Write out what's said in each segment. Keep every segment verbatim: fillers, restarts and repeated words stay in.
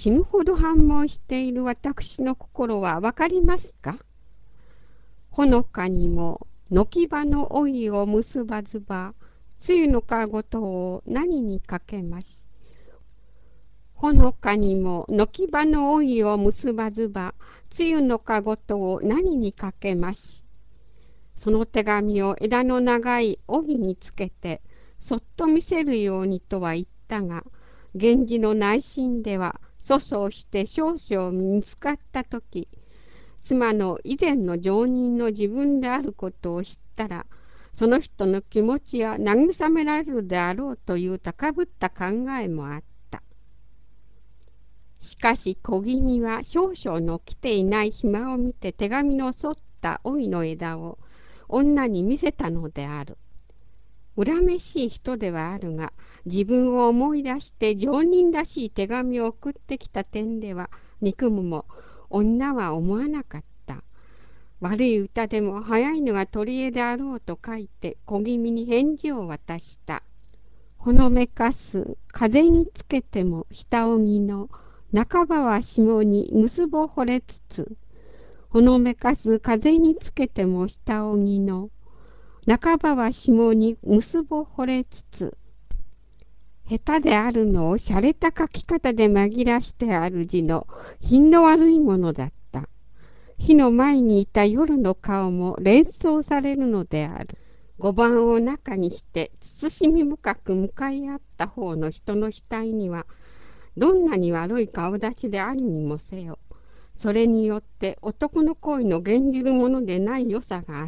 死ぬほど反問している私の心はわかりますか？ほのかにも軒場の老いを結ばずば、露のかごとを何にかけまし。ほのかにも軒場の老いを結ばずば、露のかごとを何にかけまし。その手紙を枝の長い帯につけて、そっと見せるようにとは言ったが、源氏の内心では粗相して少々見つかったとき、妻の以前の常人の自分であることを知ったら、その人の気持ちは慰められるであろうという高ぶった考えもあった。しかし小気味は少々の来ていない暇を見て手紙の沿った帯の枝を女に見せたのである。恨めしい人ではあるが、自分を思い出して常人らしい手紙を送ってきた点では憎むも女は思わなかった。悪い歌でも早いのが取り柄であろうと書いて小気味に返事を渡した。ほのめかす風につけても下荻の半ばは霜に結ぼ惚れつつ、ほのめかす風につけても下荻の半ばは霜に結ぼ惚れつつ、下手であるのを洒落た書き方で紛らしてある字の品の悪いものだった。火の前にいた夜の顔も連想されるのである。五番を中にして慎み深く向かい合った方の人の額には、どんなに悪い顔立ちでありにもせよ、それによって男の恋の減じるものでない良さがあった。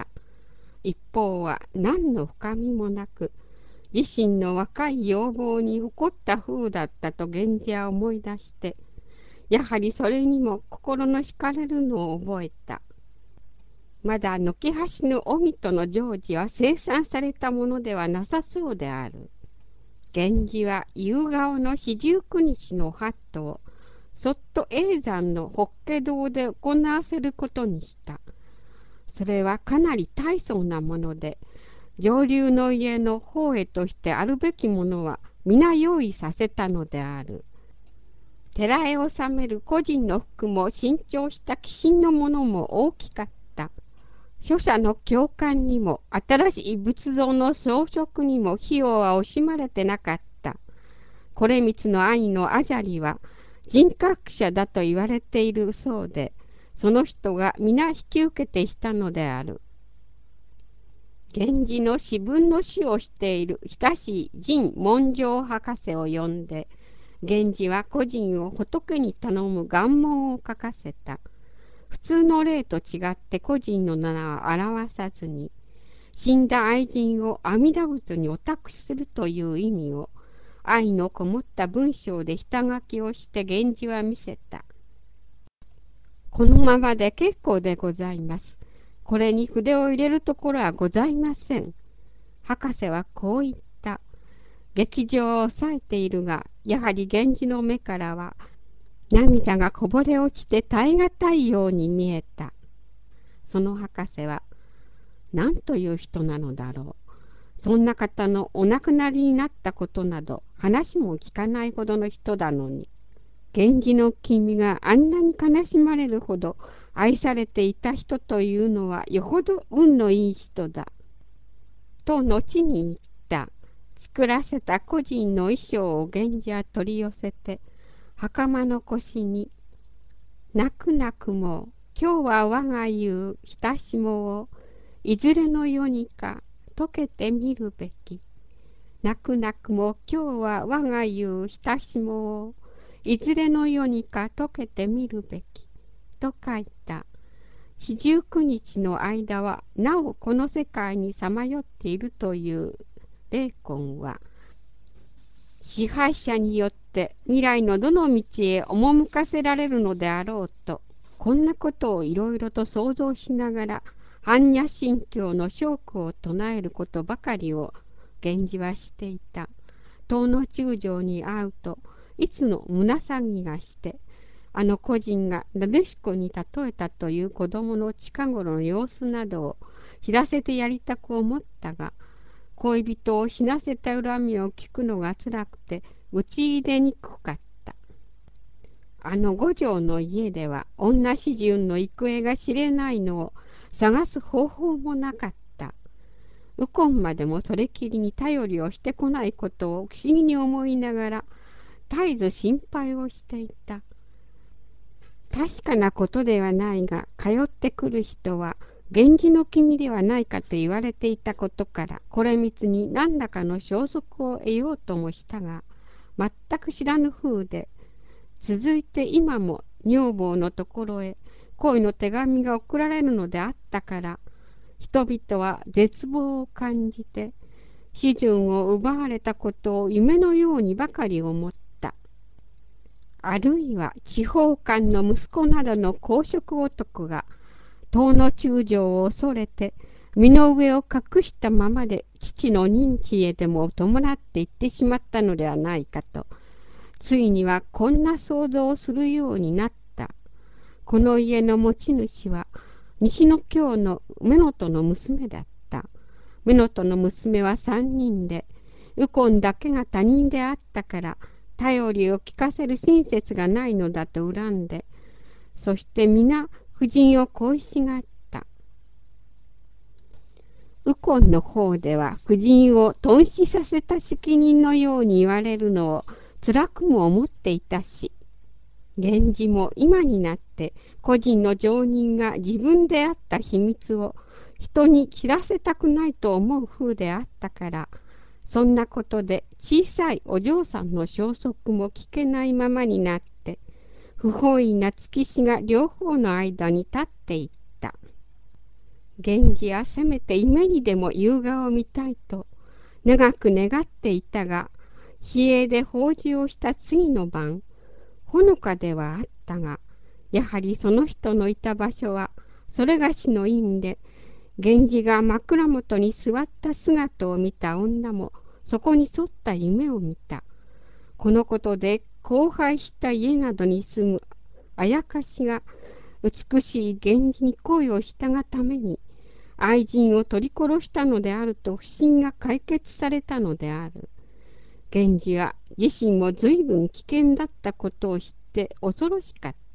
一方は何の深みもなく、自身の若い要望に誇った風だったと源氏は思い出して、やはりそれにも心の惹かれるのを覚えた。まだ軒端の荻との成就は生産されたものではなさそうである。源氏は夕顔の四十九日の法度をそっと叡山の法華堂で行わせることにした。それはかなり大層なもので、上流の家の法会としてあるべきものは皆用意させたのである。寺へ納める個人の服も新調した寄進のものも大きかった。書者の教官にも新しい仏像の装飾にも費用は惜しまれてなかった。これ光の兄のアジャリは人格者だと言われているそうで、その人が皆引き受けてしたのである。源氏の私分の死をしている親しい神文章博士を呼んで、源氏は個人を仏に頼む願文を書かせた。普通の例と違って個人の名は表さずに、死んだ愛人を阿弥陀仏にお託しするという意味を、愛のこもった文章で下書きをして源氏は見せた。このままで結構でございます。これに筆を入れるところはございません。博士はこう言った。劇場を抑えているが、やはり源氏の目からは涙がこぼれ落ちて耐え難いように見えた。その博士は、何という人なのだろう。そんな方のお亡くなりになったことなど話も聞かないほどの人だのに、源氏の君があんなに悲しまれるほど愛されていた人というのはよほど運のいい人だ。と後に言った。作らせた個人の衣装を源氏は取り寄せて、袴の腰に、泣く泣くも今日は我が言う親しもをいずれの世にか解けてみるべき。泣く泣くも今日は我が言う親しもをいずれの世にか解けてみるべき。と書いた。四十九日の間はなおこの世界にさまよっているという霊魂は、支配者によって未来のどの道へ赴かせられるのであろうと、こんなことをいろいろと想像しながら般若心経の正句を唱えることばかりを源氏はしていた。東の中将に会うといつの胸騒ぎがして、あの個人がなでしこに例えたという子供の近頃の様子などを知らせてやりたく思ったが、恋人を死なせた恨みを聞くのがつらくて打ち入れにくかった。 あの五条の家では女主人の行方が知れないのを探す方法もなかった。右近までもそれきりに頼りをしてこないことを不思議に思いながら絶えず心配をしていた。確かなことではないが、通ってくる人は源氏の君ではないかと言われていたことから、これみつに何らかの消息を得ようともしたが、全く知らぬ風で、続いて今も女房のところへ恋の手紙が送られるのであったから、人々は絶望を感じて、主人を奪われたことを夢のようにばかり思った。あるいは地方官の息子などの公職男が遠の中将を恐れて身の上を隠したままで父の認知へでも伴って行ってしまったのではないかと、ついにはこんな想像をするようになった。この家の持ち主は西の京の乳母の娘だった。乳母の娘は三人で、右近だけが他人であったから頼りを聞かせる親切がないのだと恨んで、そして皆夫人を恋しがった。右近の方では夫人を頓死させた責任のように言われるのを辛くも思っていたし、源氏も今になって個人の上人が自分であった秘密を人に知らせたくないと思う風であったから、そんなことで小さいお嬢さんの消息も聞けないままになって、不本意な月日が両方の間に立っていった。源氏はせめて夢にでも夕顔を見たいと長く願っていたが、比叡で法事をした次の晩、ほのかではあったが、やはりその人のいた場所はそれがしの院で、源氏が枕元に座った姿を見た女もそこに沿った夢を見た。このことで荒廃した家などに住むあやかしが美しい源氏に恋をしたがために愛人を取り殺したのであると不審が解決されたのである。源氏は自身も随分危険だったことを知って恐ろしかった。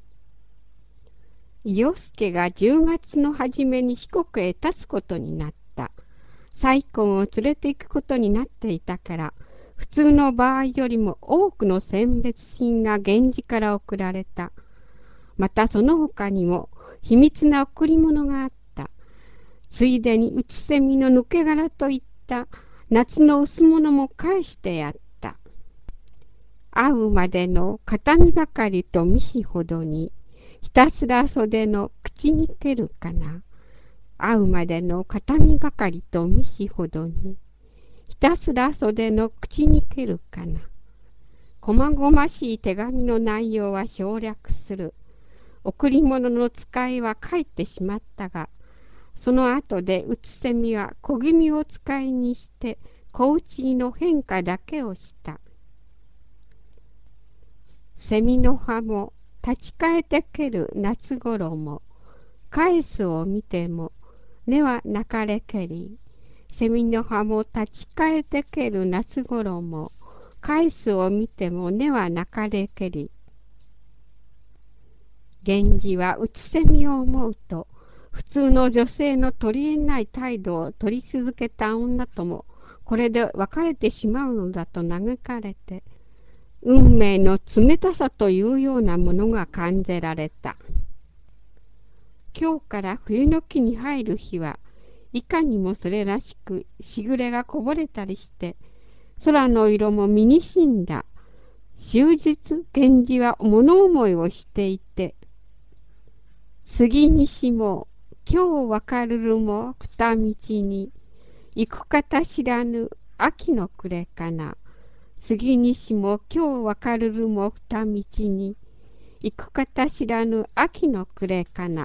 伊予助がじゅうがつの初めに四国へ立つことになった。再婚を連れて行くことになっていたから、普通の場合よりも多くの選別品が源氏から送られた。またその他にも秘密な贈り物があった。ついでに内蝉の抜け殻といった夏の薄物も返してやった。会うまでの形見ばかりと見しほどに、ひたすら袖の口に蹴るかな。会うまでの形見ばかりと見しほどに、ひたすら袖の口に蹴るかな。こまごましい手紙の内容は省略する。贈り物の使いは帰ってしまったが、その後で内蝉は小気味を使いにして小打ちの変化だけをした。蝉の葉も立ち返ってける夏頃も、返すを見ても根はなかれけり。蝉の葉も立ち返ってける夏頃も、返すを見ても根はなかれけり。源氏は内蝉を思うと、普通の女性の取り柄ない態度を取り続けた女ともこれで別れてしまうのだと嘆かれて、運命の冷たさというようなものが感じられた。今日から冬の季に入る日はいかにもそれらしくしぐれがこぼれたりして、空の色も身にしんだ。終日源氏は物思いをしていて、杉西も今日わかるるも二道に行く方知らぬ秋の暮れかな。杉西も今日わかるるも二道に行く方知らぬ秋の暮れかな。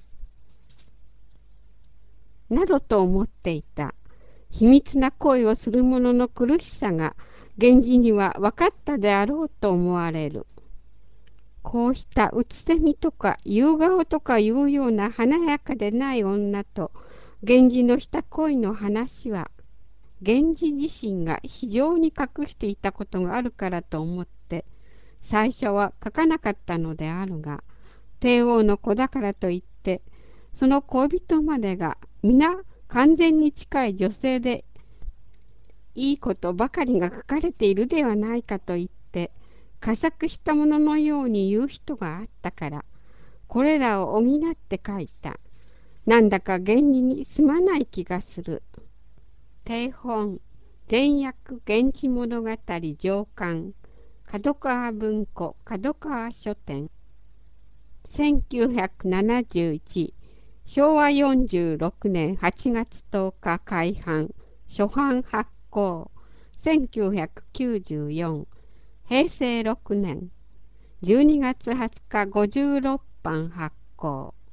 などと思っていた。秘密な恋をする者の苦しさが源氏には分かったであろうと思われる。こうしたうつせみとか夕顔とかいうような華やかでない女と源氏のした恋の話は、源氏自身が非常に隠していたことがあるからと思って最初は書かなかったのであるが、帝王の子だからといって、その恋人までが皆完全に近い女性でいいことばかりが書かれているではないかと言って、佳作したもののように言う人があったから、これらを補って書いた。なんだか原理にすまない気がする。定本、前訳源氏物語上巻、角川文庫、角川書店。せんきゅうひゃくななじゅういち、しょうわよんじゅうろくねんはちがつとおか改版、初版発行。せんきゅうひゃくきゅうじゅうよん、へいせいろくねんじゅうにがつはつかごじゅうろっぱん発行。